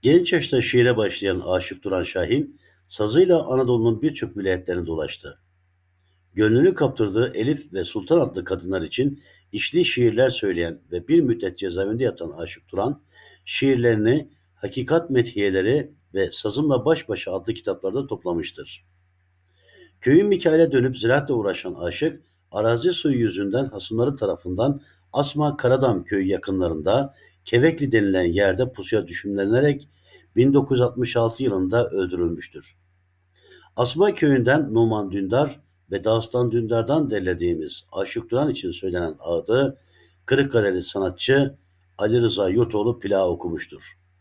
Genç yaşta şiire başlayan Aşık Turan Şahin, sazıyla Anadolu'nun birçok vilayetlerine dolaştı. Gönlünü kaptırdığı Elif ve Sultan adlı kadınlar için içli şiirler söyleyen ve bir müddet cezaevinde yatan Aşık Turan, şiirlerini Hakikat Methiyeleri ve Sazımla Baş Başa adlı kitaplarda toplamıştır. Köyün Mikail'e dönüp ziraatle uğraşan Aşık, arazi suyu yüzünden hasımları tarafından Asma Karadam köyü yakınlarında Kevekli denilen yerde pusuya düşürülerek 1966 yılında öldürülmüştür. Asma köyünden Numan Dündar ve Dağıstan Dündar'dan derlediğimiz Aşık Duran için söylenen ağıdı Kırıkkaleli sanatçı Ali Rıza Yurtoğlu plağı okumuştur.